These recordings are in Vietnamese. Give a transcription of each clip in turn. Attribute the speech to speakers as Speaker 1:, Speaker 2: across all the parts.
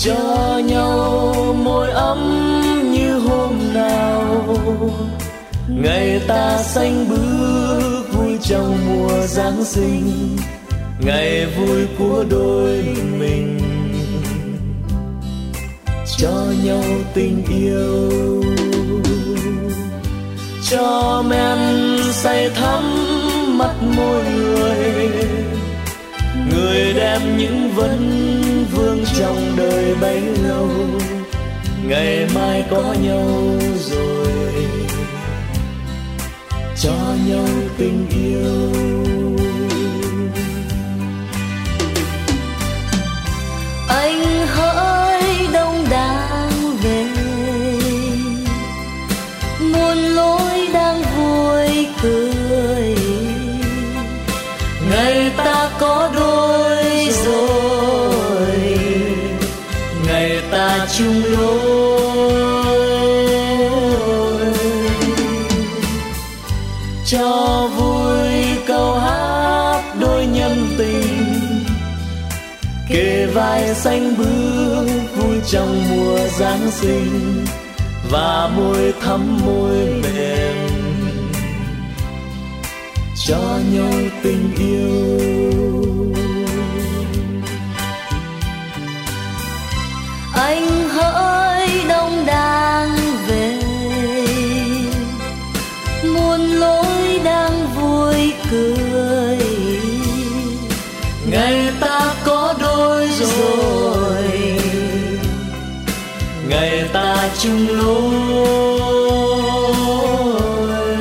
Speaker 1: cho nhau môi ấm như hôm nào. Ngày ta xanh bước vui trong mùa Giáng sinh, ngày vui của đôi mình. Cho nhau tình yêu, cho men say thắm mắt môi người, người đem những vấn vương trong đời bấy lâu. Ngày mai có nhau rồi, cho nhau tình yêu.
Speaker 2: Anh hỡi đông đang về, muôn lối đang vui cười. Ngày ta có đôi rồi, ngày ta chung lối. Cho vui câu hát đôi nhân tình, kề vai xanh bước vui trong mùa Giáng sinh, và môi thắm môi mềm, cho nhau tình yêu. Anh hỡi đông đang về, muôn lối đang vui cười.
Speaker 1: Ngày ta có đôi rồi, ngày ta chung lối.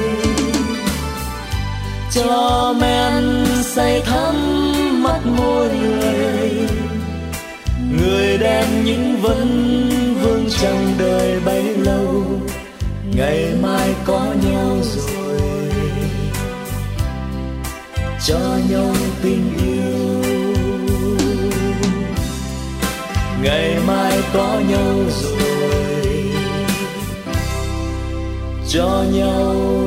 Speaker 1: Cho men say thắm mắt môi người, người đem những vấn vương trong đời bấy lâu. Ngày mai có nhau rồi, cho nhau tình yêu. Ngày mai có nhau rồi, cho nhau